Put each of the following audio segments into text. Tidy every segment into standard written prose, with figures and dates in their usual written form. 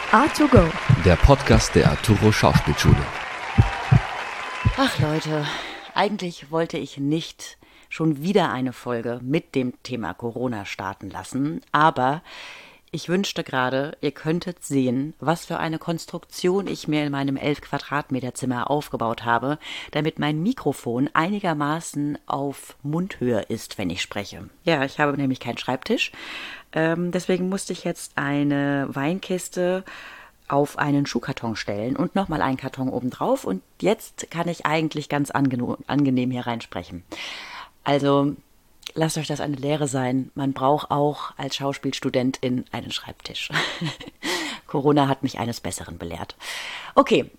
A2Go, der Podcast der Arturo Schauspielschule. Ach Leute, eigentlich wollte ich nicht schon wieder eine Folge mit dem Thema Corona starten lassen, aber ich wünschte gerade, ihr könntet sehen, was für eine Konstruktion ich mir in meinem 11 Quadratmeter Zimmer aufgebaut habe, damit mein Mikrofon einigermaßen auf Mundhöhe ist, wenn ich spreche. Ja, ich habe nämlich keinen Schreibtisch, deswegen musste ich jetzt eine Weinkiste auf einen Schuhkarton stellen und nochmal einen Karton obendrauf und jetzt kann ich eigentlich ganz angenehm hier reinsprechen. Also lasst euch das eine Lehre sein. Man braucht auch als Schauspielstudentin einen Schreibtisch. Corona hat mich eines Besseren belehrt. Okay,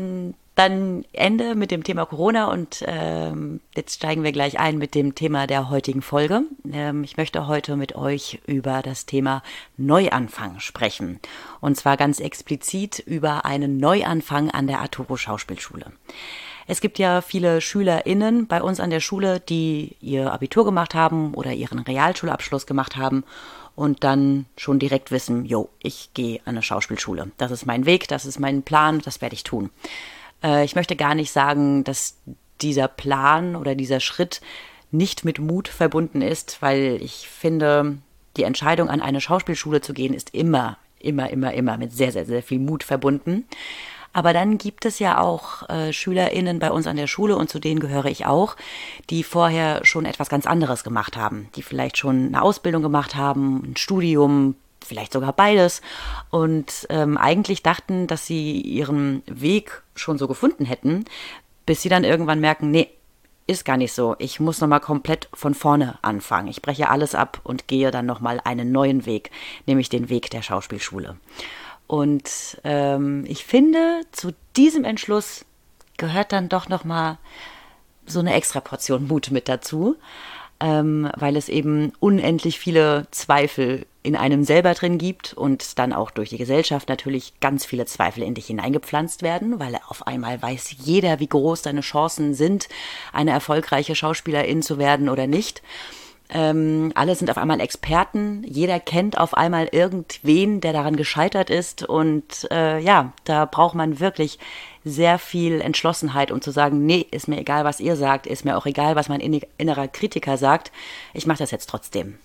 dann Ende mit dem Thema Corona und jetzt steigen wir gleich ein mit dem Thema der heutigen Folge. Ich möchte heute mit euch über das Thema Neuanfang sprechen. Und zwar ganz explizit über einen Neuanfang an der Arturo Schauspielschule. Es gibt ja viele SchülerInnen bei uns an der Schule, die ihr Abitur gemacht haben oder ihren Realschulabschluss gemacht haben und dann schon direkt wissen, ich gehe an eine Schauspielschule. Das ist mein Weg, das ist mein Plan, das werde ich tun. Ich möchte gar nicht sagen, dass dieser Plan oder dieser Schritt nicht mit Mut verbunden ist, weil ich finde, die Entscheidung, an eine Schauspielschule zu gehen, ist immer mit sehr, sehr, sehr viel Mut verbunden. Aber dann gibt es ja auch SchülerInnen bei uns an der Schule, und zu denen gehöre ich auch, die vorher schon etwas ganz anderes gemacht haben, die vielleicht schon eine Ausbildung gemacht haben, ein Studium, vielleicht sogar beides und eigentlich dachten, dass sie ihren Weg schon so gefunden hätten, bis sie dann irgendwann merken, nee, ist gar nicht so. Ich muss nochmal komplett von vorne anfangen. Ich breche alles ab und gehe dann nochmal einen neuen Weg, nämlich den Weg der Schauspielschule. Und ich finde, zu diesem Entschluss gehört dann doch nochmal so eine extra Portion Mut mit dazu, weil es eben unendlich viele Zweifel in einem selber drin gibt und dann auch durch die Gesellschaft natürlich ganz viele Zweifel in dich hineingepflanzt werden, weil auf einmal weiß jeder, wie groß deine Chancen sind, eine erfolgreiche Schauspielerin zu werden oder nicht. Alle sind auf einmal Experten, jeder kennt auf einmal irgendwen, der daran gescheitert ist und da braucht man wirklich sehr viel Entschlossenheit, um zu sagen, nee, ist mir egal, was ihr sagt, ist mir auch egal, was mein innerer Kritiker sagt, ich mache das jetzt trotzdem.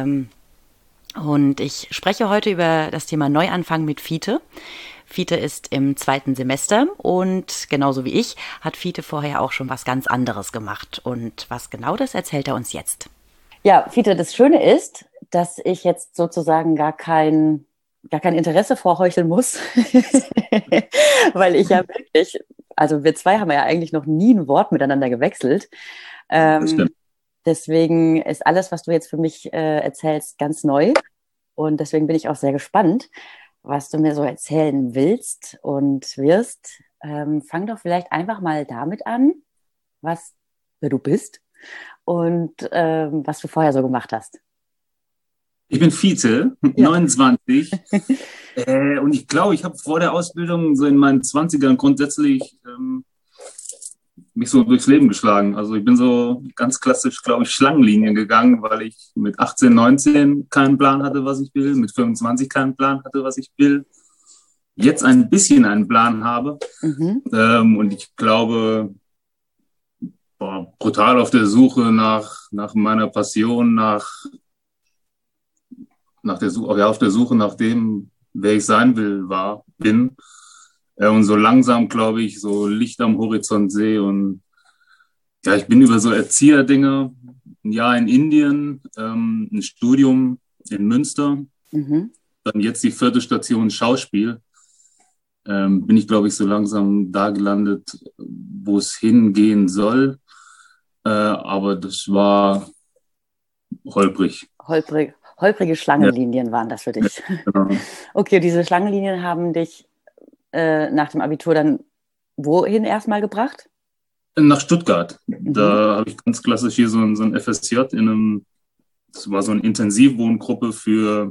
Und ich spreche heute über das Thema Neuanfang mit Fiete. Fiete ist im 2. Semester und genauso wie ich hat Fiete vorher auch schon was ganz anderes gemacht. Und was genau das erzählt er uns jetzt. Ja, Fiete, das Schöne ist, dass ich jetzt sozusagen gar kein Interesse vorheucheln muss, weil ich ja wirklich, also wir zwei haben ja eigentlich noch nie ein Wort miteinander gewechselt. Das stimmt. Deswegen ist alles, was du jetzt für mich erzählst, ganz neu und deswegen bin ich auch sehr gespannt, was du mir so erzählen willst und wirst. Fang doch vielleicht einfach mal damit an, wer du bist und was du vorher so gemacht hast. Ich bin Fiete, 29 und ich glaube, ich habe vor der Ausbildung so in meinen 20ern grundsätzlich mich so durchs Leben geschlagen. Also ich bin so ganz klassisch, glaube ich, Schlangenlinien gegangen, weil ich mit 18, 19 keinen Plan hatte, was ich will, mit 25 keinen Plan hatte, was ich will, jetzt ein bisschen einen Plan habe und ich glaube, brutal auf der Suche nach meiner Passion, auf der Suche nach dem, wer ich sein will, bin. Und so langsam, glaube ich, so Licht am Horizont sehe. Und ja, ich bin über so Erzieherdinge, ein Jahr in Indien, ein Studium in Münster, dann jetzt die 4. Station Schauspiel. Bin ich, glaube ich, so langsam da gelandet, wo es hingehen soll. Aber das war holprig. Holprige Schlangenlinien waren das für dich. Genau. Okay, diese Schlangenlinien haben dich nach dem Abitur dann wohin erstmal gebracht? Nach Stuttgart. Da habe ich ganz klassisch hier so ein FSJ das war so eine Intensivwohngruppe für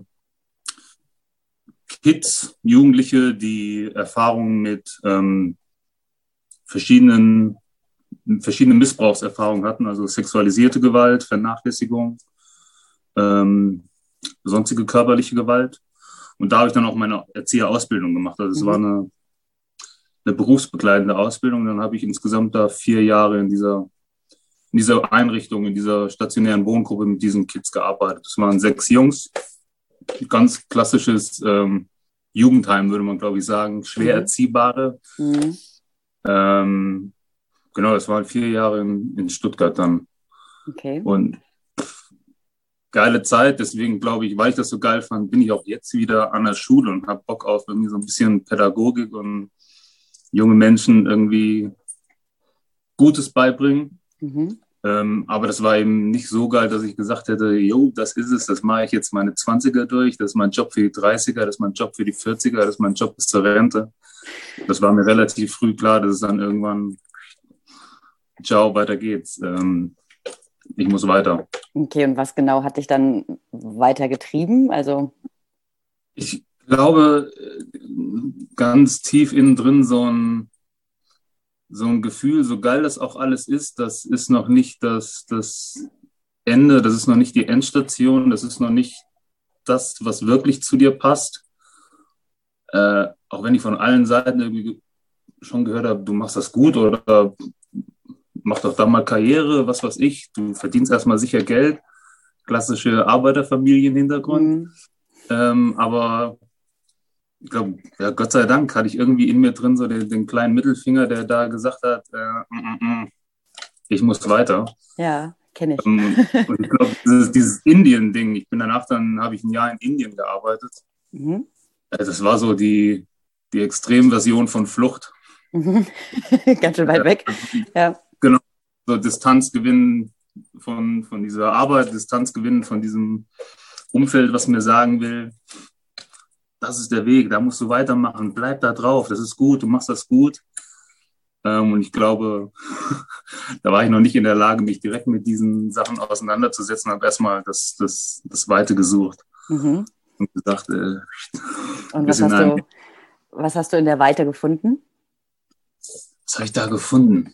Kids, Jugendliche, die Erfahrungen mit verschiedenen Missbrauchserfahrungen hatten, also sexualisierte Gewalt, Vernachlässigung, sonstige körperliche Gewalt. Und da habe ich dann auch meine Erzieherausbildung gemacht. Also es war eine berufsbegleitende Ausbildung. Dann habe ich insgesamt da 4 Jahre in dieser Einrichtung, in dieser stationären Wohngruppe mit diesen Kids gearbeitet. Das waren 6 Jungs, ganz klassisches Jugendheim, würde man, glaube ich, sagen, schwer erziehbare. Genau, das waren 4 Jahre in Stuttgart dann. Okay. Und geile Zeit, deswegen glaube ich, weil ich das so geil fand, bin ich auch jetzt wieder an der Schule und habe Bock auf irgendwie so ein bisschen Pädagogik und junge Menschen irgendwie Gutes beibringen. Aber das war eben nicht so geil, dass ich gesagt hätte, jo, das ist es, das mache ich jetzt meine 20er durch, das ist mein Job für die 30er, das ist mein Job für die 40er, das ist mein Job bis zur Rente. Das war mir relativ früh klar, dass es dann irgendwann, ciao, weiter geht's. Ich muss weiter. Okay, und was genau hat dich dann weiter getrieben? Also ich glaube, ganz tief innen drin so ein Gefühl, so geil das auch alles ist, das ist noch nicht das Ende, das ist noch nicht die Endstation, das ist noch nicht das, was wirklich zu dir passt. Auch wenn ich von allen Seiten irgendwie schon gehört habe, du machst das gut oder mach doch da mal Karriere, was weiß ich, du verdienst erstmal sicher Geld, klassische Arbeiterfamilienhintergrund. Aber ich glaube, ja, Gott sei Dank hatte ich irgendwie in mir drin so den kleinen Mittelfinger, der da gesagt hat, ich muss weiter. Ja, kenne ich. Und ich glaube, dieses Indien-Ding, habe ich ein Jahr in Indien gearbeitet. Das war so die Extremversion von Flucht. Ganz schön weit weg. Ja. Genau, so Distanz gewinnen von dieser Arbeit, Distanz gewinnen von diesem Umfeld, was mir sagen will, das ist der Weg, da musst du weitermachen, bleib da drauf, das ist gut, du machst das gut. Und ich glaube, da war ich noch nicht in der Lage, mich direkt mit diesen Sachen auseinanderzusetzen, habe erstmal das Weite gesucht und gesagt, und was hast du in der Weite gefunden? Was habe ich da gefunden?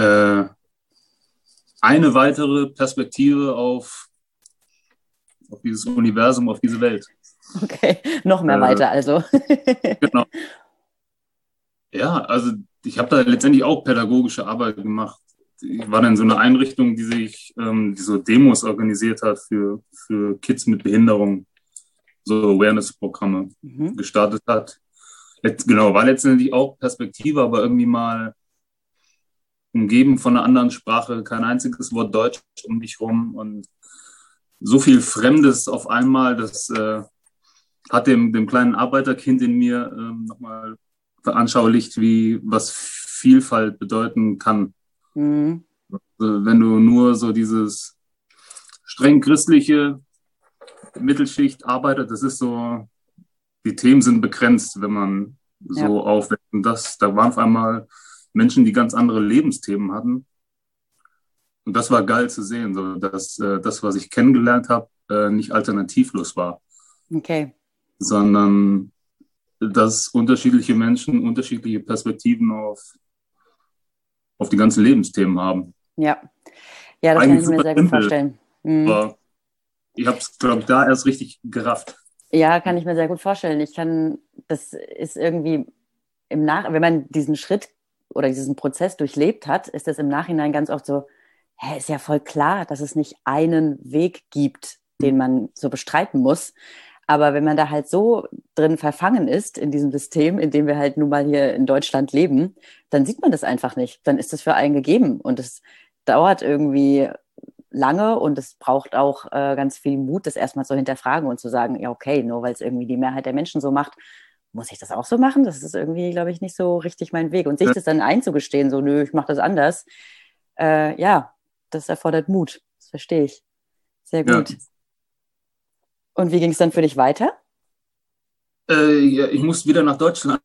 Eine weitere Perspektive auf dieses Universum, auf diese Welt. Okay, noch mehr weiter also. Genau. Ja, also ich habe da letztendlich auch pädagogische Arbeit gemacht. Ich war dann in so einer Einrichtung, die so Demos organisiert hat für Kids mit Behinderung, so Awareness-Programme gestartet hat. Genau, war letztendlich auch Perspektive, aber irgendwie mal umgeben von einer anderen Sprache, kein einziges Wort Deutsch um dich rum und so viel Fremdes auf einmal, das hat dem kleinen Arbeiterkind in mir nochmal veranschaulicht, was Vielfalt bedeuten kann. Also, wenn du nur so dieses streng christliche Mittelschicht arbeitet, das ist so, die Themen sind begrenzt, wenn man so aufwächst. Und da waren auf einmal Menschen, die ganz andere Lebensthemen hatten. Und das war geil zu sehen, so, dass das, was ich kennengelernt habe, nicht alternativlos war. Okay. Sondern dass unterschiedliche Menschen unterschiedliche Perspektiven auf die ganzen Lebensthemen haben. Ja, das kann ich mir sehr gut vorstellen. Aber ich habe es, glaube ich, da erst richtig gerafft. Ja, kann ich mir sehr gut vorstellen. Das ist irgendwie wenn man diesen Schritt oder diesen Prozess durchlebt hat, ist das im Nachhinein ganz oft so, ist ja voll klar, dass es nicht einen Weg gibt, den man so bestreiten muss. Aber wenn man da halt so drin verfangen ist in diesem System, in dem wir halt nun mal hier in Deutschland leben, dann sieht man das einfach nicht. Dann ist das für einen gegeben. Und es dauert irgendwie lange und es braucht auch ganz viel Mut, das erstmal zu hinterfragen und zu sagen, ja okay, nur weil es irgendwie die Mehrheit der Menschen so macht, muss ich das auch so machen? Das ist irgendwie, glaube ich, nicht so richtig mein Weg. Und sich das dann einzugestehen, so nö, ich mache das anders, das erfordert Mut. Das verstehe ich. Sehr gut. Ja. Und wie ging es dann für dich weiter? Ja, ich musste wieder nach Deutschland.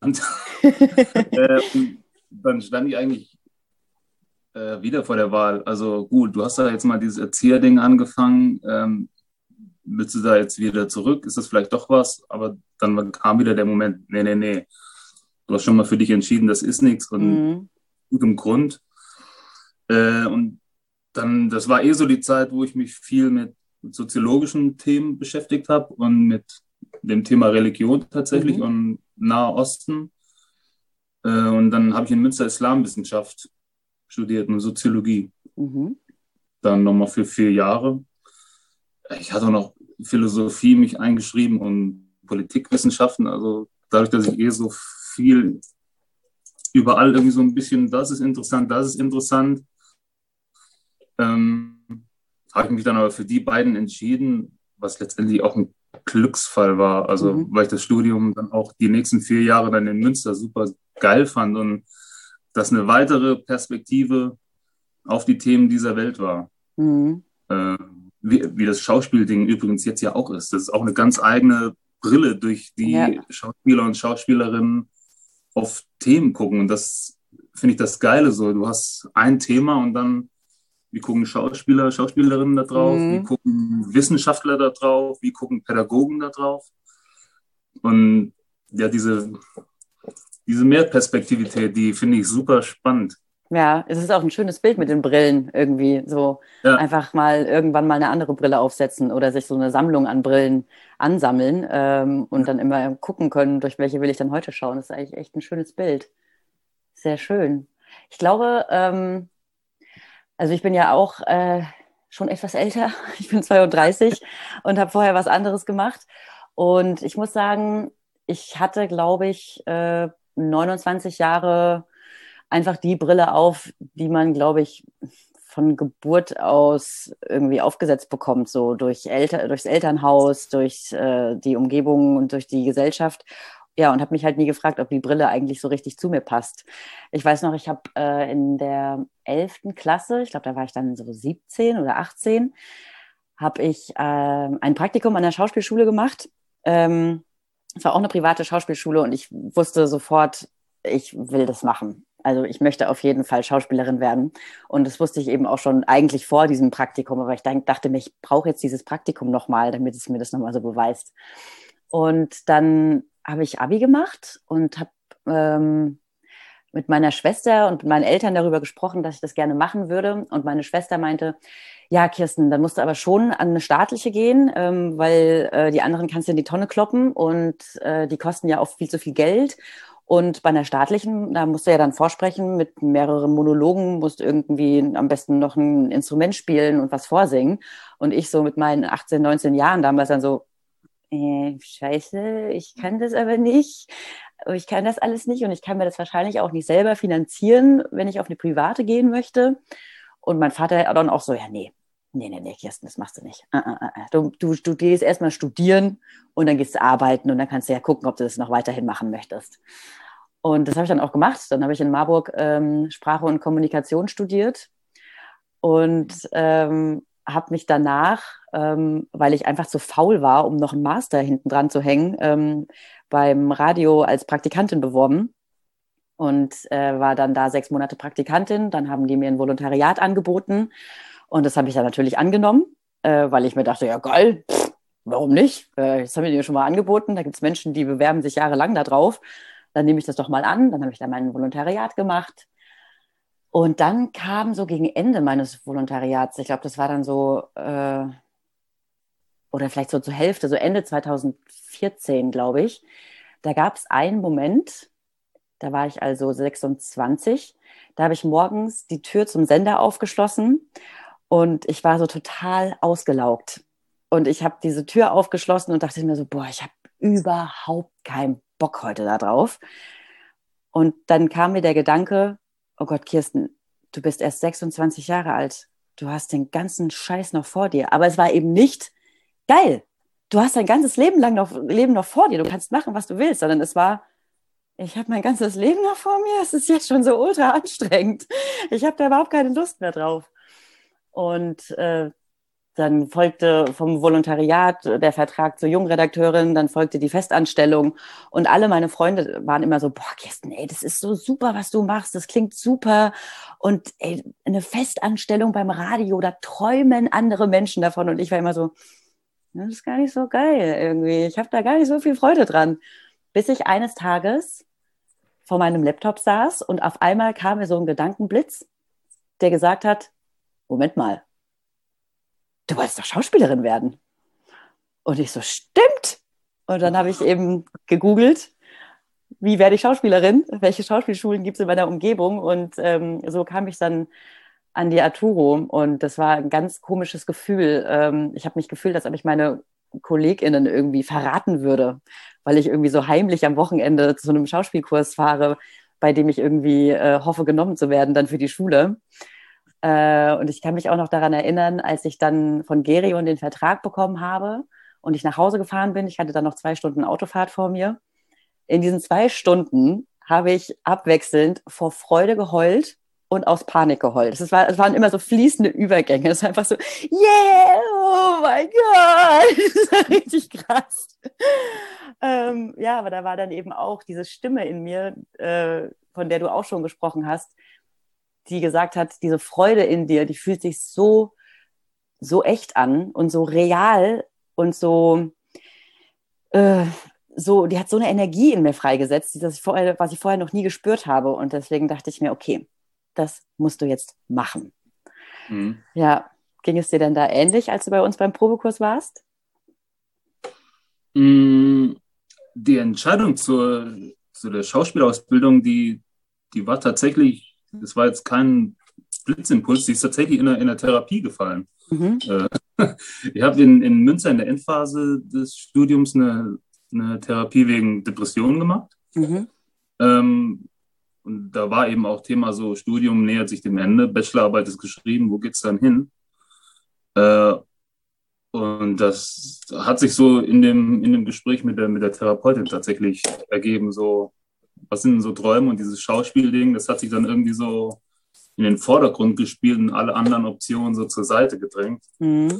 Dann stand ich eigentlich wieder vor der Wahl. Also gut, du hast da jetzt mal dieses Erzieherding angefangen. Willst du da jetzt wieder zurück? Ist das vielleicht doch was? Aber dann kam wieder der Moment, nee. Du hast schon mal für dich entschieden, das ist nichts und gutem Grund. Und dann, das war so die Zeit, wo ich mich viel mit soziologischen Themen beschäftigt habe und mit dem Thema Religion tatsächlich Mhm. und Nahe Osten. Und dann habe ich in Münster Islamwissenschaft studiert und Soziologie. Mhm. Dann nochmal für 4 Jahre. Ich hatte auch noch Philosophie mich eingeschrieben und Politikwissenschaften. Also dadurch, dass ich so viel überall irgendwie so ein bisschen, das ist interessant, ähm, habe ich mich dann aber für die beiden entschieden, was letztendlich auch ein Glücksfall war. Also Mhm. weil ich das Studium dann auch die nächsten 4 Jahre dann in Münster super geil fand und das eine weitere Perspektive auf die Themen dieser Welt war. Mhm. Äh, wie das Schauspielding übrigens jetzt ja auch ist. Das ist auch eine ganz eigene Brille, durch die Ja. Schauspieler und Schauspielerinnen auf Themen gucken. Und das finde ich das Geile so. Du hast ein Thema und dann, wie gucken Schauspieler, Schauspielerinnen da drauf, wie Mhm. gucken Wissenschaftler da drauf, wie gucken Pädagogen da drauf. Und ja, diese Mehrperspektivität, die finde ich super spannend. Ja, es ist auch ein schönes Bild mit den Brillen irgendwie. So Ja, einfach mal irgendwann mal eine andere Brille aufsetzen oder sich so eine Sammlung an Brillen ansammeln und dann immer gucken können, durch welche will ich dann heute schauen. Das ist eigentlich echt ein schönes Bild. Sehr schön. Ich glaube, also ich bin ja auch schon etwas älter. Ich bin 32 und habe vorher was anderes gemacht. Und ich muss sagen, ich hatte, glaube ich, 29 Jahre einfach die Brille auf, die man, glaube ich, von Geburt aus irgendwie aufgesetzt bekommt, so durchs Elternhaus, durch die Umgebung und durch die Gesellschaft. Ja, und habe mich halt nie gefragt, ob die Brille eigentlich so richtig zu mir passt. Ich weiß noch, ich habe in der 11. Klasse, ich glaube, da war ich dann so 17 oder 18, habe ich ein Praktikum an der Schauspielschule gemacht. Es war auch eine private Schauspielschule und ich wusste sofort, ich will das machen. Also ich möchte auf jeden Fall Schauspielerin werden. Und das wusste ich eben auch schon eigentlich vor diesem Praktikum, aber ich dachte mir, ich brauche jetzt dieses Praktikum nochmal, damit es mir das nochmal so beweist. Und dann habe ich Abi gemacht und habe mit meiner Schwester und mit meinen Eltern darüber gesprochen, dass ich das gerne machen würde. Und meine Schwester meinte, ja, Kirsten, dann musst du aber schon an eine staatliche gehen, weil die anderen kannst du in die Tonne kloppen und die kosten ja auch viel zu viel Geld. Und bei einer staatlichen, da musst du ja dann vorsprechen mit mehreren Monologen, musst irgendwie am besten noch ein Instrument spielen und was vorsingen. Und ich so mit meinen 18, 19 Jahren damals dann so, scheiße, ich kann das aber nicht. Ich kann das alles nicht und ich kann mir das wahrscheinlich auch nicht selber finanzieren, wenn ich auf eine private gehen möchte. Und mein Vater dann auch so, ja, nee, Kirsten, das machst du nicht. Du gehst erstmal studieren und dann gehst du arbeiten und dann kannst du ja gucken, ob du das noch weiterhin machen möchtest. Und das habe ich dann auch gemacht. Dann habe ich in Marburg Sprache und Kommunikation studiert und habe mich danach, weil ich einfach zu faul war, um noch einen Master hinten dran zu hängen, beim Radio als Praktikantin beworben und war dann da 6 Monate Praktikantin. Dann haben die mir ein Volontariat angeboten und das habe ich dann natürlich angenommen, weil ich mir dachte, ja geil, warum nicht? Das haben die mir schon mal angeboten. Da gibt es Menschen, die bewerben sich jahrelang da drauf. Dann nehme ich das doch mal an. Dann habe ich da mein Volontariat gemacht. Und dann kam so gegen Ende meines Volontariats, ich glaube, das war dann so, oder vielleicht so zur Hälfte, so Ende 2014, glaube ich, da gab es einen Moment, da war ich also 26, da habe ich morgens die Tür zum Sender aufgeschlossen und ich war so total ausgelaugt. Und ich habe diese Tür aufgeschlossen und dachte mir so, boah, ich habe überhaupt keinen Bock heute da drauf. Und dann kam mir der Gedanke, oh Gott, Kirsten, du bist erst 26 Jahre alt. Du hast den ganzen Scheiß noch vor dir. Aber es war eben nicht geil. Du hast dein ganzes Leben noch vor dir. Du kannst machen, was du willst. Sondern es war, ich habe mein ganzes Leben noch vor mir. Es ist jetzt schon so ultra anstrengend. Ich habe da überhaupt keine Lust mehr drauf. Und dann folgte vom Volontariat der Vertrag zur Jungredakteurin, dann folgte die Festanstellung und alle meine Freunde waren immer so, boah, Kirsten, ey, das ist so super, was du machst, das klingt super und ey, eine Festanstellung beim Radio, da träumen andere Menschen davon und ich war immer so, das ist gar nicht so geil irgendwie, ich habe da gar nicht so viel Freude dran, bis ich eines Tages vor meinem Laptop saß und auf einmal kam mir so ein Gedankenblitz, der gesagt hat, Moment mal, du wolltest doch Schauspielerin werden. Und ich so, stimmt. Und dann habe ich eben gegoogelt, wie werde ich Schauspielerin? Welche Schauspielschulen gibt es in meiner Umgebung? Und so kam ich dann an die Arturo. Und das war ein ganz komisches Gefühl. Ich habe mich gefühlt, als ob ich meine KollegInnen irgendwie verraten würde, weil ich irgendwie so heimlich am Wochenende zu einem Schauspielkurs fahre, bei dem ich irgendwie hoffe, genommen zu werden, dann für die Schule. Und ich kann mich auch noch daran erinnern, als ich dann von Gerion den Vertrag bekommen habe und ich nach Hause gefahren bin. Ich hatte dann noch 2 Stunden Autofahrt vor mir. In diesen 2 Stunden habe ich abwechselnd vor Freude geheult und aus Panik geheult. Es waren immer so fließende Übergänge. Es war einfach so, yeah, oh mein Gott, das war richtig krass. Ja, aber da war dann eben auch diese Stimme in mir, von der du auch schon gesprochen hast, die gesagt hat, diese Freude in dir, die fühlt sich so echt an und so real und so, die hat so eine Energie in mir freigesetzt, was ich vorher noch nie gespürt habe. Und deswegen dachte ich mir, okay, das musst du jetzt machen. Mhm. Ja, ging es dir denn da ähnlich, als du bei uns beim Probekurs warst? Die Entscheidung zu der Schauspielausbildung, die war tatsächlich, das war jetzt kein Blitzimpuls, die ist tatsächlich in der Therapie gefallen. Mhm. Ich habe in Münster in der Endphase des Studiums eine Therapie wegen Depressionen gemacht. Mhm. Und da war eben auch Thema so, Studium nähert sich dem Ende, Bachelorarbeit ist geschrieben, wo geht's dann hin? Und das hat sich so in dem Gespräch mit der Therapeutin tatsächlich ergeben, so, was sind denn so Träume? Und dieses Schauspielding, das hat sich dann irgendwie so in den Vordergrund gespielt und alle anderen Optionen so zur Seite gedrängt. Mhm.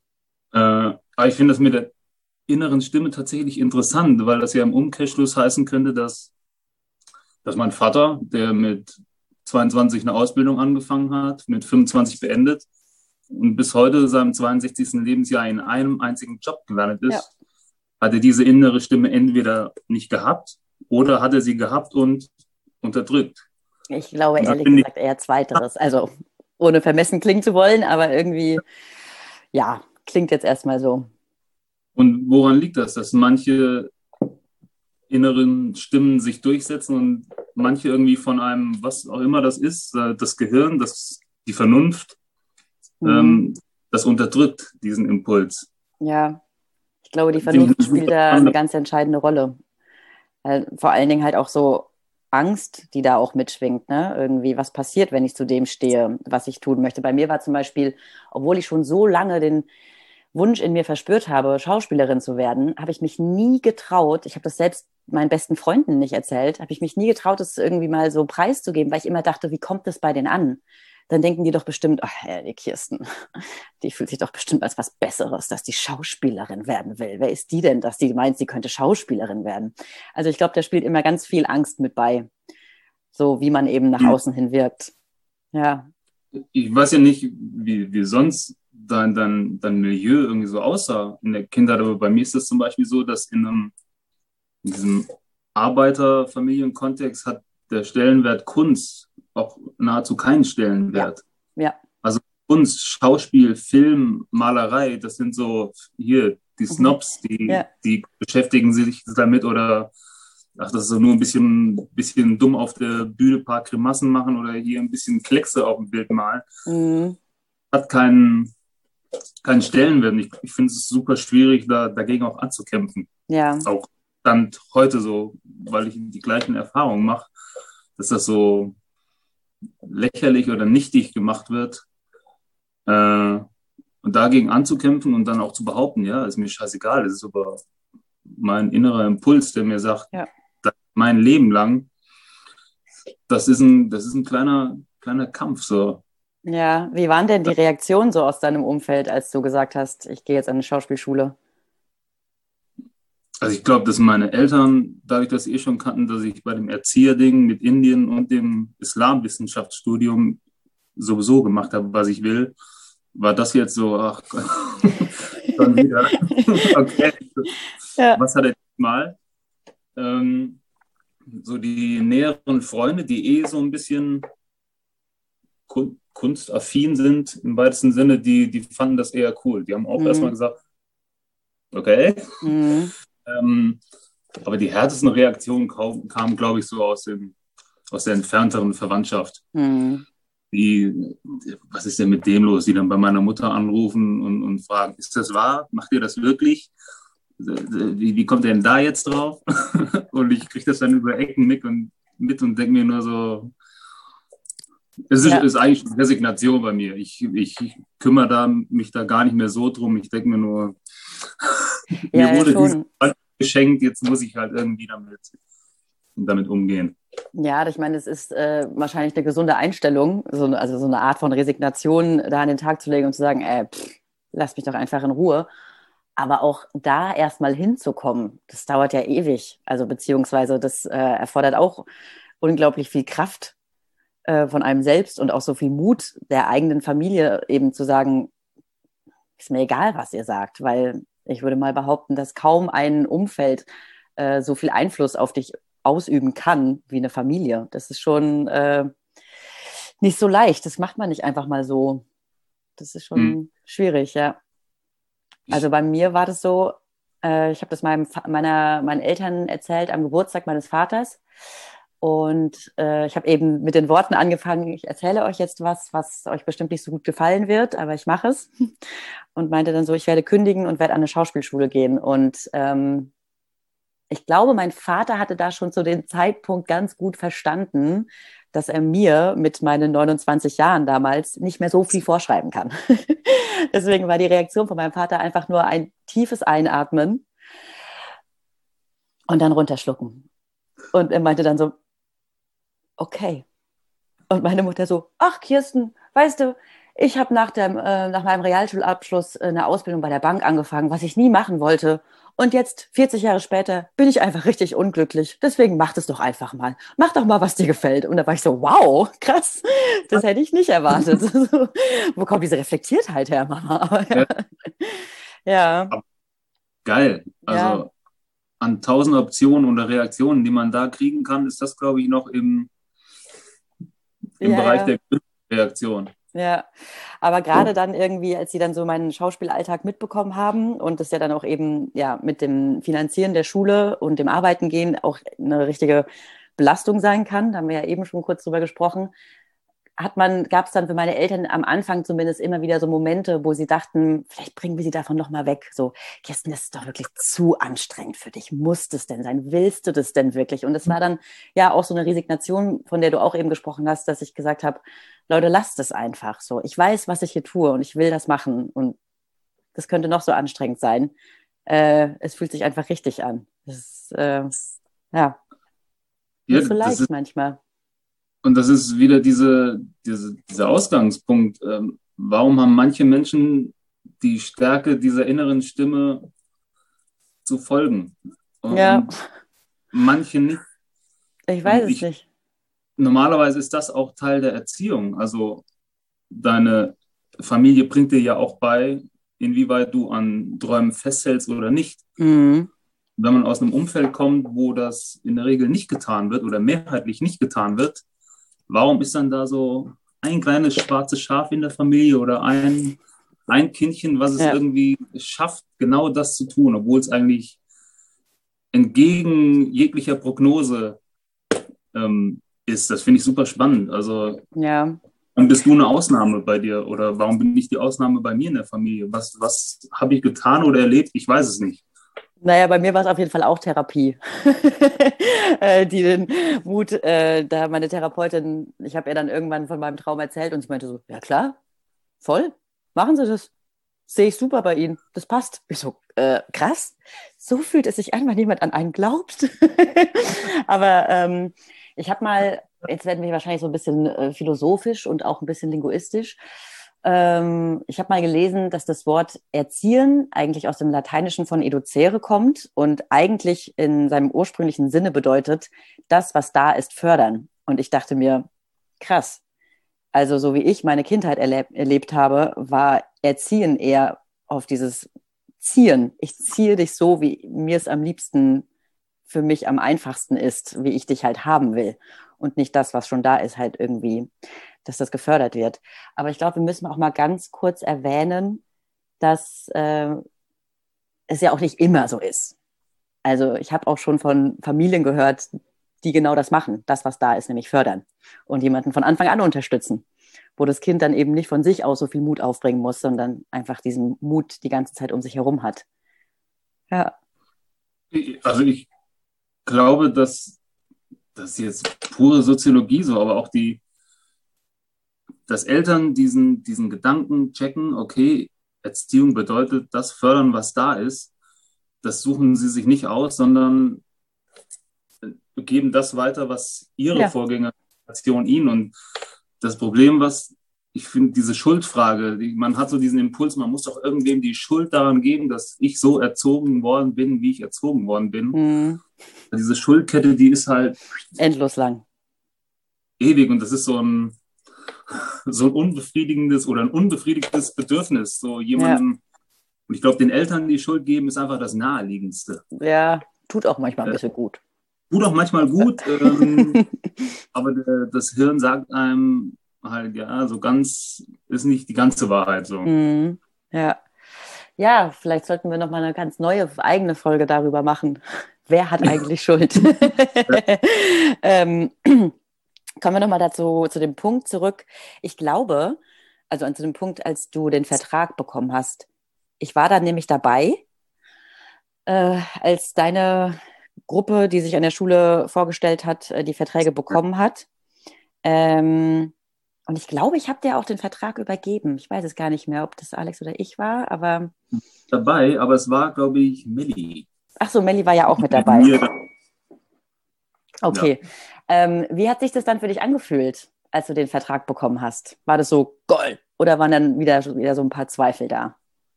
Aber ich finde das mit der inneren Stimme tatsächlich interessant, weil das ja im Umkehrschluss heißen könnte, dass mein Vater, der mit 22 eine Ausbildung angefangen hat, mit 25 beendet und bis heute seinem 62. Lebensjahr in einem einzigen Job gelandet ist, hat er diese innere Stimme entweder nicht gehabt oder hat er sie gehabt und unterdrückt. Ich glaube, ehrlich gesagt, eher Zweiteres. Also, ohne vermessen klingen zu wollen, aber irgendwie, ja, klingt jetzt erstmal so. Und woran liegt das, dass manche inneren Stimmen sich durchsetzen und manche irgendwie von einem, was auch immer das ist, das Gehirn, die Vernunft, das unterdrückt diesen Impuls? Ja, ich glaube, die Vernunft spielt da eine ganz entscheidende Rolle. Vor allen Dingen halt auch so Angst, die da auch mitschwingt, ne? Irgendwie, was passiert, wenn ich zu dem stehe, was ich tun möchte. Bei mir war zum Beispiel, obwohl ich schon so lange den Wunsch in mir verspürt habe, Schauspielerin zu werden, habe ich mich nie getraut, ich habe das selbst meinen besten Freunden nicht erzählt, habe ich mich nie getraut, das irgendwie mal so preiszugeben, weil ich immer dachte, wie kommt das bei denen an? Dann denken die doch bestimmt, ach ja, die Kirsten, die fühlt sich doch bestimmt als was Besseres, dass die Schauspielerin werden will. Wer ist die denn, dass die meint, sie könnte Schauspielerin werden? Also ich glaube, da spielt immer ganz viel Angst mit bei, so wie man eben nach außen hin wirkt. Ja. Ich weiß ja nicht, wie sonst dein Milieu irgendwie so aussah in der Kindheit, aber bei mir ist es zum Beispiel so, dass in diesem Arbeiterfamilienkontext hat der Stellenwert Kunst auch nahezu keinen Stellenwert. Ja. Also Kunst, Schauspiel, Film, Malerei, das sind so hier die Snobs, die beschäftigen sich damit oder ach, das ist so nur ein bisschen dumm auf der Bühne, ein paar Grimassen machen oder hier ein bisschen Kleckse auf dem Bild malen. Mhm. Hat keinen Stellenwert. Ich finde es super schwierig, dagegen auch anzukämpfen. Ja. Auch dann heute so, weil ich die gleichen Erfahrungen mache, dass das so lächerlich oder nichtig gemacht wird. Und dagegen anzukämpfen und dann auch zu behaupten, ja, ist mir scheißegal, das ist aber mein innerer Impuls, der mir sagt, mein Leben lang, das ist ein kleiner Kampf so. Ja, wie waren denn die Reaktionen so aus deinem Umfeld, als du gesagt hast, ich gehe jetzt an eine Schauspielschule? Also ich glaube, dass meine Eltern, dadurch, dass sie schon kannten, dass ich bei dem Erzieherding mit Indien und dem Islamwissenschaftsstudium sowieso gemacht habe, was ich will, war das jetzt so, ach Gott, schon wieder. Okay, was hat er mal? So die näheren Freunde, die so ein bisschen kunstaffin sind, im weitesten Sinne, die fanden das eher cool. Die haben auch erstmal gesagt, okay. Aber die härtesten Reaktionen kamen, glaube ich, so aus der entfernteren Verwandtschaft. Was ist denn mit dem los? Die dann bei meiner Mutter anrufen und fragen, ist das wahr? Macht ihr das wirklich? Wie kommt ihr denn da jetzt drauf? Und ich kriege das dann über Ecken mit und denke mir nur so, ist eigentlich eine Resignation bei mir. Ich kümmere mich da gar nicht mehr so drum. Ich denke mir nur, mir wurde dieses geschenkt, jetzt muss ich halt irgendwie damit umgehen. Ja, ich meine, es ist wahrscheinlich eine gesunde Einstellung, also so eine Art von Resignation da an den Tag zu legen und zu sagen, lass mich doch einfach in Ruhe. Aber auch da erstmal hinzukommen, das dauert ja ewig. Also beziehungsweise das erfordert auch unglaublich viel Kraft von einem selbst und auch so viel Mut der eigenen Familie eben zu sagen, ist mir egal, was ihr sagt, weil ich würde mal behaupten, dass kaum ein Umfeld so viel Einfluss auf dich ausüben kann wie eine Familie. Das ist schon nicht so leicht. Das macht man nicht einfach mal so. Das ist schon schwierig, ja. Also bei mir war das so, ich habe das meinen Eltern erzählt am Geburtstag meines Vaters. Und ich habe eben mit den Worten angefangen, ich erzähle euch jetzt was euch bestimmt nicht so gut gefallen wird, aber ich mache es. Und meinte dann so, ich werde kündigen und werde an eine Schauspielschule gehen. Und ich glaube, mein Vater hatte da schon zu dem Zeitpunkt ganz gut verstanden, dass er mir mit meinen 29 Jahren damals nicht mehr so viel vorschreiben kann. Deswegen war die Reaktion von meinem Vater einfach nur ein tiefes Einatmen und dann runterschlucken. Und er meinte dann so, okay. Und meine Mutter so, ach Kirsten, weißt du, ich habe nach meinem Realschulabschluss eine Ausbildung bei der Bank angefangen, was ich nie machen wollte. Und jetzt, 40 Jahre später, bin ich einfach richtig unglücklich. Deswegen mach das doch einfach mal. Mach doch mal, was dir gefällt. Und da war ich so, wow, krass. Das hätte ich nicht erwartet. Wo kommt diese Reflektiertheit her, Mama? Ja. Geil. Also an 1000 Optionen oder Reaktionen, die man da kriegen kann, ist das, glaube ich, noch im Bereich der Reaktion. Ja, aber gerade dann irgendwie, als sie dann so meinen Schauspielalltag mitbekommen haben und das ja dann auch eben mit dem Finanzieren der Schule und dem Arbeiten gehen auch eine richtige Belastung sein kann, da haben wir ja eben schon kurz drüber gesprochen, gab es dann für meine Eltern am Anfang zumindest immer wieder so Momente, wo sie dachten, vielleicht bringen wir sie davon nochmal weg. So, Kirsten, das ist doch wirklich zu anstrengend für dich. Muss das denn sein? Willst du das denn wirklich? Und es war dann ja auch so eine Resignation, von der du auch eben gesprochen hast, dass ich gesagt habe, Leute, lasst es einfach so. Ich weiß, was ich hier tue und ich will das machen. Und das könnte noch so anstrengend sein. Es fühlt sich einfach richtig an. Das ist, nicht so leicht manchmal. Und das ist wieder dieser Ausgangspunkt. Warum haben manche Menschen die Stärke dieser inneren Stimme zu folgen? Und manche nicht. Ich weiß es nicht. Normalerweise ist das auch Teil der Erziehung. Also deine Familie bringt dir ja auch bei, inwieweit du an Träumen festhältst oder nicht. Wenn man aus einem Umfeld kommt, wo das in der Regel nicht getan wird oder mehrheitlich nicht getan wird, warum ist dann da so ein kleines schwarzes Schaf in der Familie oder ein Kindchen, was es irgendwie schafft, genau das zu tun, obwohl es eigentlich entgegen jeglicher Prognose ist? Das finde ich super spannend. Also, warum bist du eine Ausnahme bei dir oder warum bin ich die Ausnahme bei mir in der Familie? Was habe ich getan oder erlebt? Ich weiß es nicht. Naja, bei mir war es auf jeden Fall auch Therapie, die den Mut, da meine Therapeutin, ich habe ihr dann irgendwann von meinem Traum erzählt und sie meinte so, ja klar, voll, machen Sie das, sehe ich super bei Ihnen, das passt. Ich so, krass, so fühlt es sich an, wenn jemand an einen glaubt. Aber ich habe mal, jetzt werden wir wahrscheinlich so ein bisschen philosophisch und auch ein bisschen linguistisch, ich habe mal gelesen, dass das Wort erziehen eigentlich aus dem Lateinischen von educere kommt und eigentlich in seinem ursprünglichen Sinne bedeutet, das, was da ist, fördern. Und ich dachte mir, krass. Also so wie ich meine Kindheit erlebt habe, war Erziehen eher auf dieses Ziehen. Ich ziehe dich so, wie mir es am liebsten für mich am einfachsten ist, wie ich dich halt haben will. Und nicht das, was schon da ist, halt irgendwie, dass das gefördert wird. Aber ich glaube, wir müssen auch mal ganz kurz erwähnen, dass es ja auch nicht immer so ist. Also ich habe auch schon von Familien gehört, die genau das machen, das, was da ist, nämlich fördern und jemanden von Anfang an unterstützen, wo das Kind dann eben nicht von sich aus so viel Mut aufbringen muss, sondern einfach diesen Mut die ganze Zeit um sich herum hat. Ja. Also ich glaube, dass das ist jetzt pure Soziologie so, aber auch dass Eltern diesen Gedanken checken, okay, Erziehung bedeutet das fördern, was da ist. Das suchen sie sich nicht aus, sondern geben das weiter, was ihre Vorgängergeneration ihnen. Und das Problem, was ich finde, diese Schuldfrage, man hat so diesen Impuls, man muss doch irgendwem die Schuld daran geben, dass ich so erzogen worden bin, wie ich erzogen worden bin. Mhm. Diese Schuldkette, die ist halt endlos lang. Ewig, und das ist so ein unbefriedigendes oder ein unbefriedigtes Bedürfnis. So jemandem, und ich glaube, den Eltern die Schuld geben, ist einfach das Naheliegendste. Ja, tut auch manchmal ein bisschen gut. Tut auch manchmal gut, aber das Hirn sagt einem halt, ja, so ganz ist nicht die ganze Wahrheit so. Mhm. Ja. Ja, vielleicht sollten wir nochmal eine ganz neue eigene Folge darüber machen. Wer hat eigentlich Schuld? Kommen wir nochmal dazu, zu dem Punkt zurück. Ich glaube, also zu dem Punkt, als du den Vertrag bekommen hast. Ich war da nämlich dabei, als deine Gruppe, die sich an der Schule vorgestellt hat, die Verträge bekommen hat. Und ich glaube, ich habe dir auch den Vertrag übergeben. Ich weiß es gar nicht mehr, ob das Alex oder ich war, aber... Dabei, aber es war, glaube ich, Melli. Ach so, Melli war ja auch mit dabei. Okay. Ja. Wie hat sich das dann für dich angefühlt, als du den Vertrag bekommen hast? War das so Gold oder waren dann wieder so ein paar Zweifel da?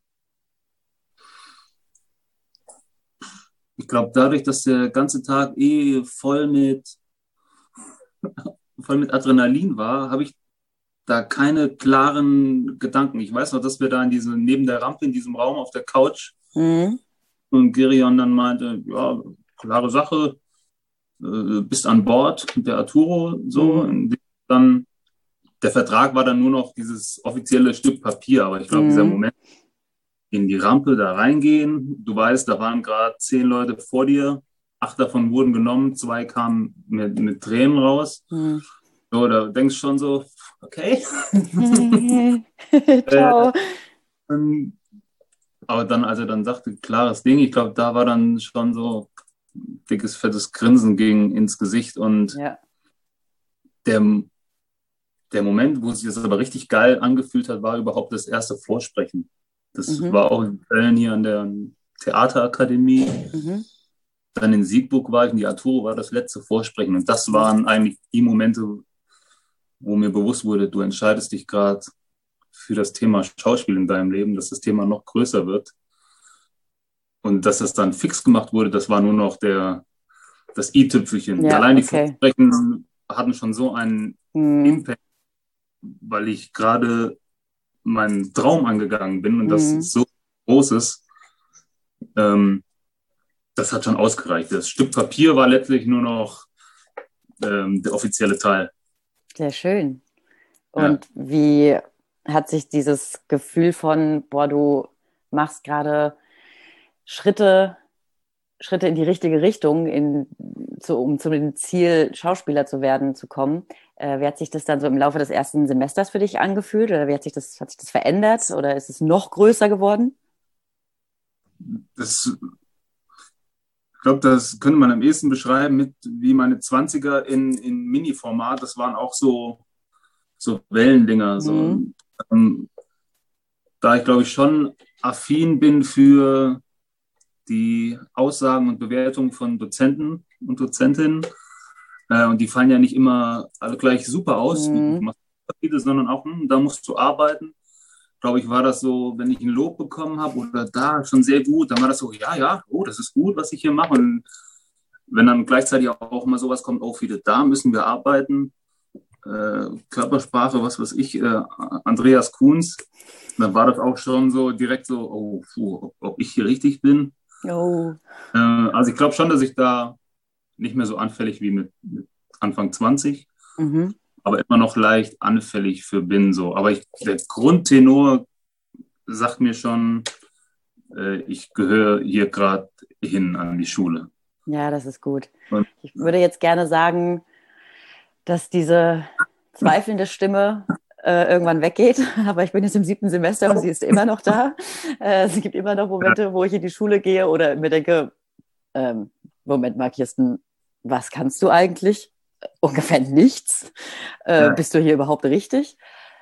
Ich glaube, dadurch, dass der ganze Tag voll mit Adrenalin war, habe ich da keine klaren Gedanken. Ich weiß noch, dass wir da neben der Rampe in diesem Raum auf der Couch und Gerion dann meinte, ja, klare Sache, bist an Bord mit der Arturo, so. Dann, der Vertrag war dann nur noch dieses offizielle Stück Papier, aber ich glaube, dieser Moment, in die Rampe da reingehen, du weißt, da waren gerade 10 Leute vor dir, 8 davon wurden genommen, 2 kamen mit Tränen raus. So, da denkst du schon so, okay. Ciao. Aber dann, als er dann sagte, klares Ding, ich glaube, da war dann schon so dickes, fettes Grinsen ging ins Gesicht. Und der Moment, wo es sich das aber richtig geil angefühlt hat, war überhaupt das erste Vorsprechen. Das war auch in Köln hier an der Theaterakademie. Dann in Siegburg war ich und die Arturo war das letzte Vorsprechen. Und das waren eigentlich die Momente, wo mir bewusst wurde, du entscheidest dich gerade für das Thema Schauspiel in deinem Leben, dass das Thema noch größer wird. Und dass das dann fix gemacht wurde, das war nur noch das i-Tüpfelchen. Ja, allein die Vorsprechen hatten schon so einen Impact, weil ich gerade meinen Traum angegangen bin und das so groß ist. Das hat schon ausgereicht. Das Stück Papier war letztlich nur noch der offizielle Teil. Sehr schön. Und wie hat sich dieses Gefühl von, du machst gerade Schritte in die richtige Richtung, um zu dem Ziel, Schauspieler zu werden, zu kommen. Wie hat sich das dann so im Laufe des ersten Semesters für dich angefühlt? Oder hat sich das verändert? Oder ist es noch größer geworden? Ich glaube, das könnte man am ehesten beschreiben wie meine 20er in Mini-Format. Das waren auch so Wellendinger. Da ich, glaube ich, schon affin bin für die Aussagen und Bewertungen von Dozenten und Dozentinnen. Und die fallen ja nicht immer alle gleich super aus, sondern auch, da musst du arbeiten. Glaube ich, war das so, wenn ich ein Lob bekommen habe oder da schon sehr gut, dann war das so, das ist gut, was ich hier mache. Und wenn dann gleichzeitig auch mal sowas kommt, viele, da müssen wir arbeiten, Körpersprache, was weiß ich, Andreas Kuhns, dann war das auch schon so direkt so, ob ich hier richtig bin. Also ich glaube schon, dass ich da nicht mehr so anfällig wie mit Anfang 20, aber immer noch leicht anfällig für bin. So. Aber der Grundtenor sagt mir schon, ich gehöre hier gerade hin an die Schule. Ja, das ist gut. Und, Ich würde jetzt gerne sagen, dass diese zweifelnde Stimme irgendwann weggeht, aber ich bin jetzt im 7. Semester und sie ist immer noch da. Es gibt immer noch Momente, wo ich in die Schule gehe oder mir denke, Moment mal, Kirsten, was kannst du eigentlich? Ungefähr nichts. Bist du hier überhaupt richtig?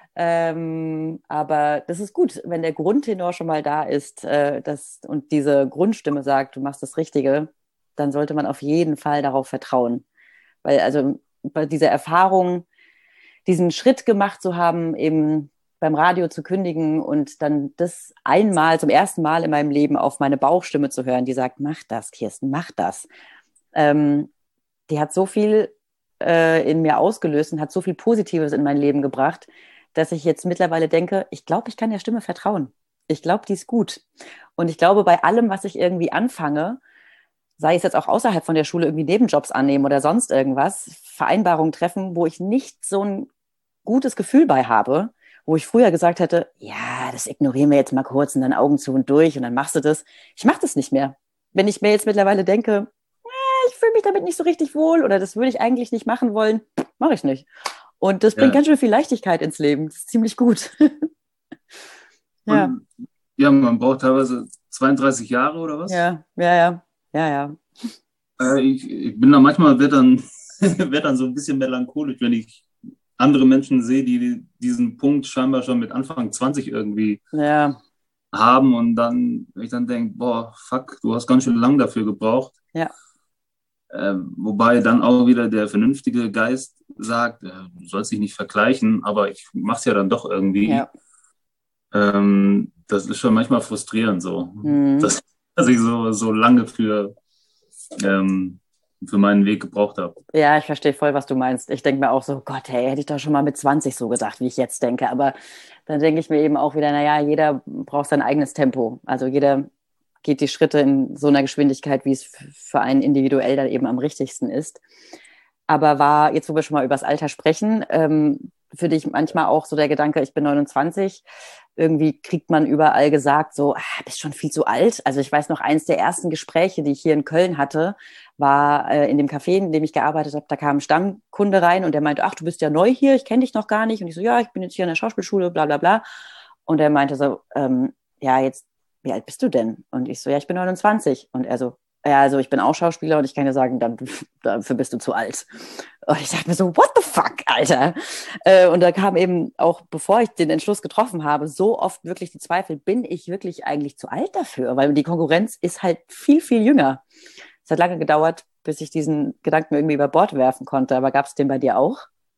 Aber das ist gut, wenn der Grundtenor schon mal da ist und diese Grundstimme sagt, du machst das Richtige, dann sollte man auf jeden Fall darauf vertrauen. Weil also bei dieser Erfahrung, diesen Schritt gemacht zu haben, eben beim Radio zu kündigen und dann das zum ersten Mal in meinem Leben auf meine Bauchstimme zu hören, die sagt, mach das, Kirsten, mach das. Die hat so viel in mir ausgelöst und hat so viel Positives in mein Leben gebracht, dass ich jetzt mittlerweile denke, ich glaube, ich kann der Stimme vertrauen. Ich glaube, die ist gut. Und ich glaube, bei allem, was ich irgendwie anfange, sei es jetzt auch außerhalb von der Schule irgendwie Nebenjobs annehmen oder sonst irgendwas, Vereinbarungen treffen, wo ich nicht so ein gutes Gefühl bei habe, wo ich früher gesagt hätte, ja, das ignorieren wir jetzt mal kurz und dann Augen zu und durch und dann machst du das. Ich mache das nicht mehr. Wenn ich mir jetzt mittlerweile denke, ich fühle mich damit nicht so richtig wohl oder das würde ich eigentlich nicht machen wollen, mache ich nicht. Und das bringt ganz schön viel Leichtigkeit ins Leben. Das ist ziemlich gut. Ja. Und, ja, man braucht teilweise 32 Jahre oder was? Ja. Ich bin da manchmal, werd dann so ein bisschen melancholisch, wenn ich andere Menschen sehe, die diesen Punkt scheinbar schon mit Anfang 20 irgendwie haben und dann, wenn ich dann denke, boah, fuck, du hast ganz schön lang dafür gebraucht. Ja. Wobei dann auch wieder der vernünftige Geist sagt, du sollst dich nicht vergleichen, aber ich mache es ja dann doch irgendwie. Ja. Das ist schon manchmal frustrierend so, dass ich so lange für meinen Weg gebraucht habe. Ja, ich verstehe voll, was du meinst. Ich denke mir auch so, Gott, hey, hätte ich doch schon mal mit 20 so gedacht, wie ich jetzt denke. Aber dann denke ich mir eben auch wieder, naja, jeder braucht sein eigenes Tempo. Also jeder geht die Schritte in so einer Geschwindigkeit, wie es für einen individuell dann eben am richtigsten ist. Aber jetzt, wo wir schon mal über das Alter sprechen, für dich manchmal auch so der Gedanke, ich bin 29, irgendwie kriegt man überall gesagt, so, bist schon viel zu alt. Also ich weiß noch, eins der ersten Gespräche, die ich hier in Köln hatte, war in dem Café, in dem ich gearbeitet habe, da kam ein Stammkunde rein und der meinte, ach, du bist ja neu hier, ich kenne dich noch gar nicht. Und ich so, ja, ich bin jetzt hier an der Schauspielschule, bla bla bla. Und er meinte so, ja, jetzt, wie alt bist du denn? Und ich so, ja, ich bin 29. Und er so, ja, also ich bin auch Schauspieler und ich kann dir sagen, dafür bist du zu alt. Und ich dachte mir so, what the fuck, Alter? Und da kam eben auch, bevor ich den Entschluss getroffen habe, so oft wirklich die Zweifel, bin ich wirklich eigentlich zu alt dafür? Weil die Konkurrenz ist halt viel, viel jünger. Es hat lange gedauert, bis ich diesen Gedanken irgendwie über Bord werfen konnte. Aber gab es den bei dir auch?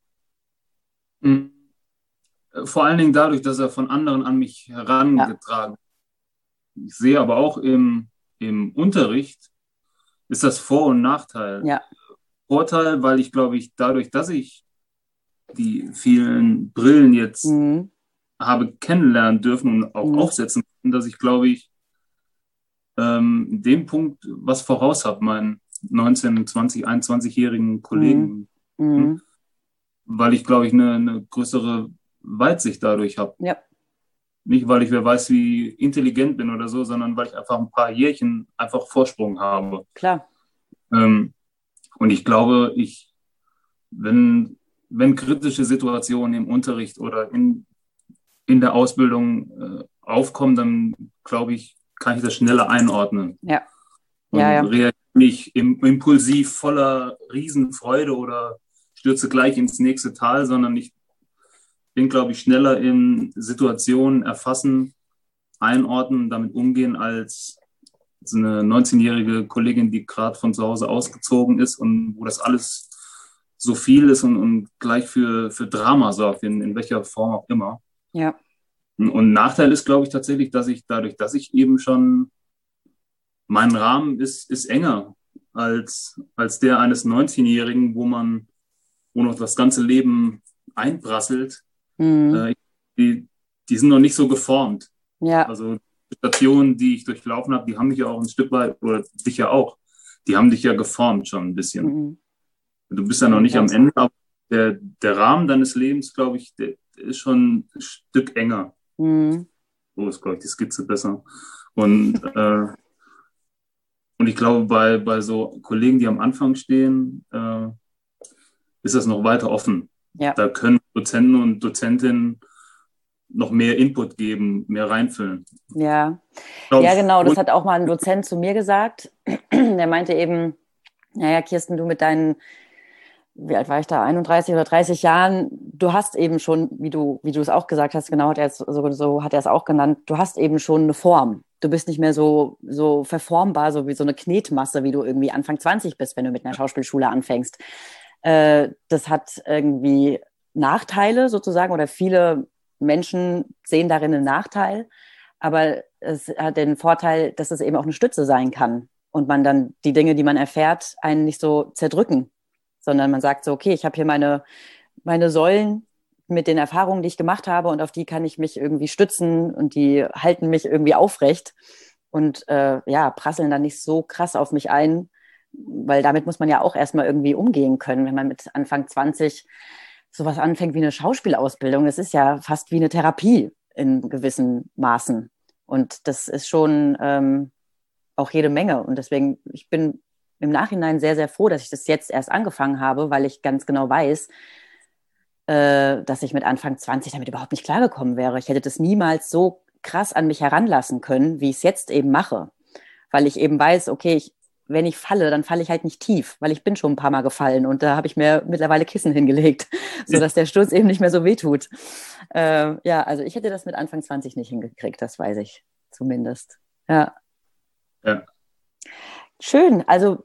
Vor allen Dingen dadurch, dass er von anderen an mich herangetragen wird. Ich sehe aber auch im Unterricht, ist das Vor- und Nachteil. Ja. Vorteil, weil ich glaube, dadurch, dass ich die vielen Brillen jetzt habe kennenlernen dürfen und auch aufsetzen, dass ich, glaube ich, in dem Punkt was voraus habe, meinen 19-, 20-, 21-jährigen Kollegen. Weil ich, glaube ich, eine größere Weitsicht dadurch habe. Ja. Nicht, weil ich wer weiß, wie intelligent bin oder so, sondern weil ich einfach ein paar Jährchen einfach Vorsprung habe. Klar. Und ich glaube, wenn kritische Situationen im Unterricht oder in der Ausbildung aufkommen, dann glaube ich, kann ich das schneller einordnen. Ja. Und reagiere nicht impulsiv voller Riesenfreude oder stürze gleich ins nächste Tal, sondern ich bin, glaube ich, schneller in Situationen erfassen, einordnen, damit umgehen, als so eine 19-jährige Kollegin, die gerade von zu Hause ausgezogen ist und wo das alles so viel ist und gleich für Drama sorgt, in welcher Form auch immer. Ja. Und Nachteil ist, glaube ich, tatsächlich, dass ich eben schon, mein Rahmen ist enger als der eines 19-Jährigen, wo noch das ganze Leben einprasselt. Die sind noch nicht so geformt. Ja. Also Stationen, die ich durchlaufen habe, die haben mich ja auch ein Stück weit, oder dich ja auch, die haben dich ja geformt schon ein bisschen. Du bist ja noch nicht am Ende, aber der Rahmen deines Lebens, glaube ich, der ist schon ein Stück enger. So ist, glaube ich, die Skizze besser. Und Und ich glaube, bei so Kollegen, die am Anfang stehen, ist das noch weiter offen. Ja. Da können Dozenten und Dozentinnen noch mehr Input geben, mehr reinfüllen. Ja, Glaub, ja, genau. Das hat auch mal ein Dozent zu mir gesagt. Der meinte eben, naja, Kirsten, du mit deinen, wie alt war ich da, 31 oder 30 Jahren, du hast eben schon, wie du es auch gesagt hast, genau, so hat er es auch genannt, du hast eben schon eine Form. Du bist nicht mehr so verformbar, so wie so eine Knetmasse, wie du irgendwie Anfang 20 bist, wenn du mit einer Schauspielschule anfängst. Das hat irgendwie Nachteile sozusagen, oder viele Menschen sehen darin einen Nachteil, aber es hat den Vorteil, dass es eben auch eine Stütze sein kann und man dann die Dinge, die man erfährt, einen nicht so zerdrücken, sondern man sagt so, okay, ich habe hier meine Säulen mit den Erfahrungen, die ich gemacht habe, und auf die kann ich mich irgendwie stützen und die halten mich irgendwie aufrecht und prasseln dann nicht so krass auf mich ein, weil damit muss man ja auch erstmal irgendwie umgehen können, wenn man mit Anfang 20 sowas anfängt wie eine Schauspielausbildung. Das ist ja fast wie eine Therapie in gewissen Maßen. Und das ist schon auch jede Menge. Und deswegen, ich bin im Nachhinein sehr, sehr froh, dass ich das jetzt erst angefangen habe, weil ich ganz genau weiß, dass ich mit Anfang 20 damit überhaupt nicht klargekommen wäre. Ich hätte das niemals so krass an mich heranlassen können, wie ich es jetzt eben mache. Weil ich eben weiß, okay, wenn ich falle, dann falle ich halt nicht tief, weil ich bin schon ein paar Mal gefallen und da habe ich mir mittlerweile Kissen hingelegt, sodass der Sturz eben nicht mehr so wehtut. Also ich hätte das mit Anfang 20 nicht hingekriegt, das weiß ich zumindest. Ja. Schön, also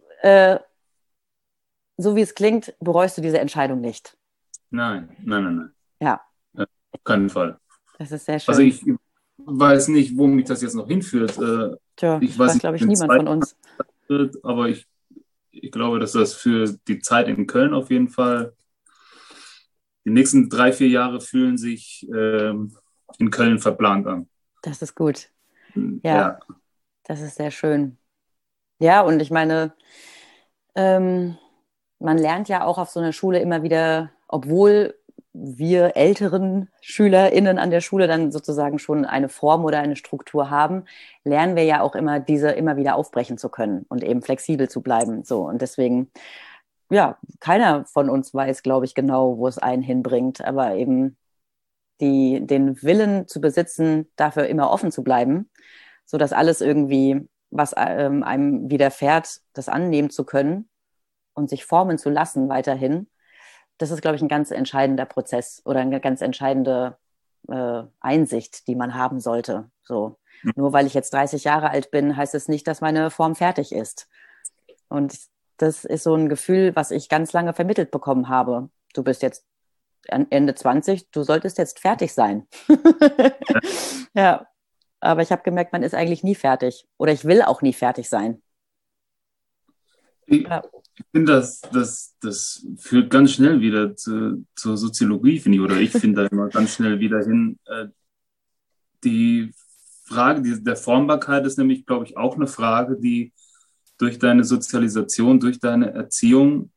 so wie es klingt, bereust du diese Entscheidung nicht? Nein. Ja. Auf keinen Fall. Das ist sehr schön. Also ich weiß nicht, wo mich das jetzt noch hinführt. Ich weiß, glaube ich, niemand von uns. Aber ich glaube, dass das für die Zeit in Köln auf jeden Fall, die nächsten 3-4 Jahre fühlen sich in Köln verplant an. Das ist gut. Ja. Das ist sehr schön. Ja, und ich meine, man lernt ja auch auf so einer Schule immer wieder, obwohl wir älteren SchülerInnen an der Schule dann sozusagen schon eine Form oder eine Struktur haben, lernen wir ja auch immer, diese immer wieder aufbrechen zu können und eben flexibel zu bleiben. So, und deswegen, ja, keiner von uns weiß, glaube ich, genau, wo es einen hinbringt, aber eben den Willen zu besitzen, dafür immer offen zu bleiben, sodass alles irgendwie, was einem widerfährt, das annehmen zu können und sich formen zu lassen weiterhin. Das ist, glaube ich, ein ganz entscheidender Prozess oder eine ganz entscheidende Einsicht, die man haben sollte. So. Nur weil ich jetzt 30 Jahre alt bin, heißt es nicht, dass meine Form fertig ist. Und das ist so ein Gefühl, was ich ganz lange vermittelt bekommen habe. Du bist jetzt Ende 20, du solltest jetzt fertig sein. Ja, aber ich habe gemerkt, man ist eigentlich nie fertig. Oder ich will auch nie fertig sein. Ich finde, das führt ganz schnell wieder zur Soziologie, finde ich, oder ich finde da immer ganz schnell wieder hin. Die Frage der Formbarkeit ist nämlich, glaube ich, auch eine Frage, die durch deine Sozialisation, durch deine Erziehung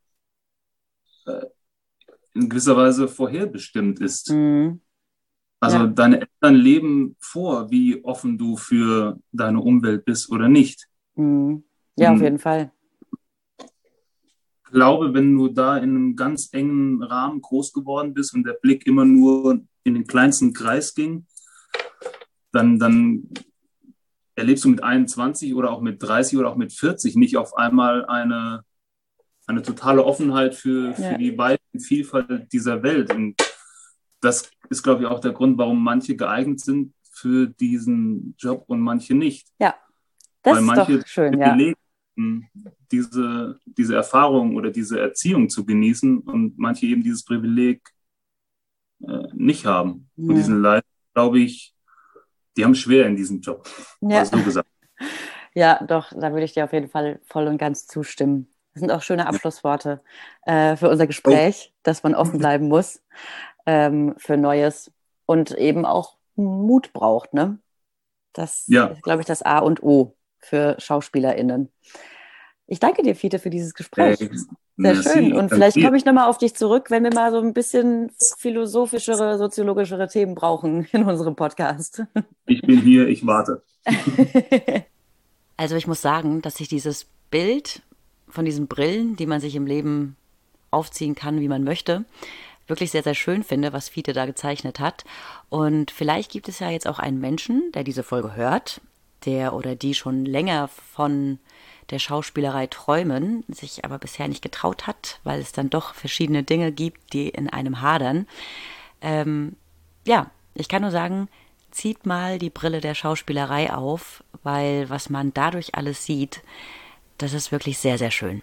in gewisser Weise vorherbestimmt ist. Mhm. Also deine Eltern leben vor, wie offen du für deine Umwelt bist oder nicht. Mhm. Ja, auf jeden Fall. Ich glaube, wenn du da in einem ganz engen Rahmen groß geworden bist und der Blick immer nur in den kleinsten Kreis ging, dann erlebst du mit 21 oder auch mit 30 oder auch mit 40 nicht auf einmal eine totale Offenheit für die weite Vielfalt dieser Welt. Und das ist, glaube ich, auch der Grund, warum manche geeignet sind für diesen Job und manche nicht. Ja, das Weil ist doch schön, ja. Diese Erfahrung oder diese Erziehung zu genießen und manche eben dieses Privileg nicht haben. Ja. Und diesen Leid, glaube ich, die haben schwer in diesem Job. Ja. Hast du gesagt. Ja, doch, da würde ich dir auf jeden Fall voll und ganz zustimmen. Das sind auch schöne Abschlussworte für unser Gespräch, dass man offen bleiben muss für Neues und eben auch Mut braucht, ne? Das ist, glaube ich, das A und O für SchauspielerInnen. Ich danke dir, Fiete, für dieses Gespräch. Sehr schön. Und vielleicht komme ich nochmal auf dich zurück, wenn wir mal so ein bisschen philosophischere, soziologischere Themen brauchen in unserem Podcast. Ich bin hier, ich warte. Also ich muss sagen, dass ich dieses Bild von diesen Brillen, die man sich im Leben aufziehen kann, wie man möchte, wirklich sehr, sehr schön finde, was Fiete da gezeichnet hat. Und vielleicht gibt es ja jetzt auch einen Menschen, der diese Folge hört, der oder die schon länger von der Schauspielerei träumen, sich aber bisher nicht getraut hat, weil es dann doch verschiedene Dinge gibt, die in einem hadern. Ich kann nur sagen, zieht mal die Brille der Schauspielerei auf, weil was man dadurch alles sieht, das ist wirklich sehr, sehr schön.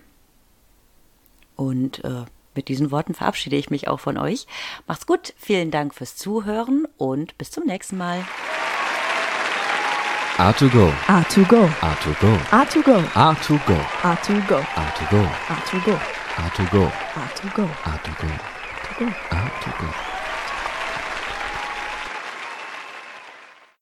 Und mit diesen Worten verabschiede ich mich auch von euch. Macht's gut, vielen Dank fürs Zuhören und bis zum nächsten Mal. A2Go. A2Go. A2Go. A2Go. A2Go. A2Go. A2Go. A2Go. A2Go. A2Go. A2Go. A2Go. A2Go.